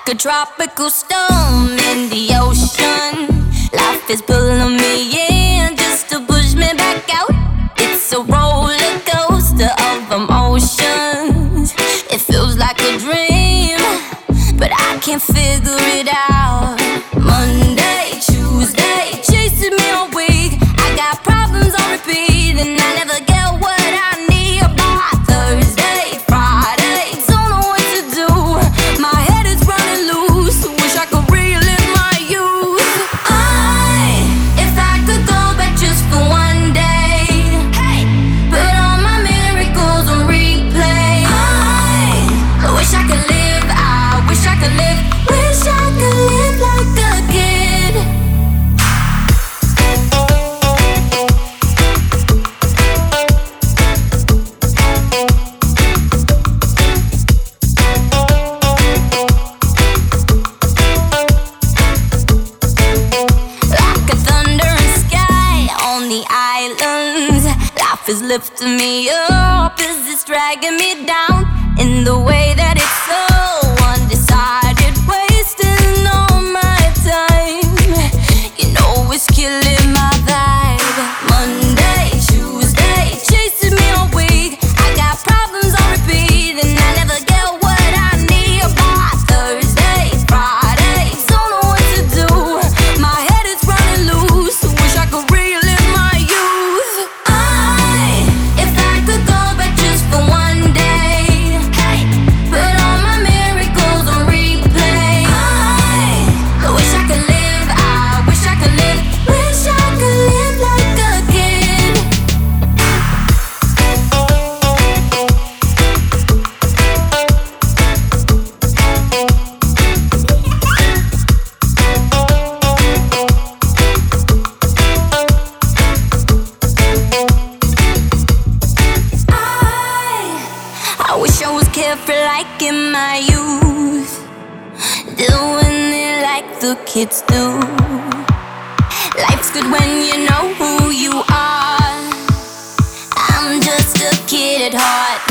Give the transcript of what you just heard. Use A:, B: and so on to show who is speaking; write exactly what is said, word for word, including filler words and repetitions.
A: a tropical storm in the ocean. Life is pulling me in just to push me back out. It's a roller coaster of emotions. It feels like a dream, but I can't figure it out. Monday, Tuesday, chasing me all week. I got problems on repeat, and I never get what I need by Thursday, Friday. Don't know what to do. My head is running loose. Wish I could relive my youth. I, if I could go back just for one day, hey, put all my miracles on replay. I wish I could live. I wish I could live. Wish I could live like a kid. Like a thundering sky on the islands, life is lifting me up as it's dragging me down in the way that it's so undecided, wasting all my time. You know it's killing my vibe. Monday, Tuesday, chasing me all week. I got problems on repeat, and I never get what I need by Thursday, Friday. Don't know what to do. My head is running loose. Wish I could relive my youth. I, if I could go back just for one day, hey, put all my miracles on replay. I wish I could live. I wish I could live. Wish I could live like a kid. I, I wish I was carefree like in my youth, doing it like the kids do. Life's good when you know who you are. I'm just a kid at heart.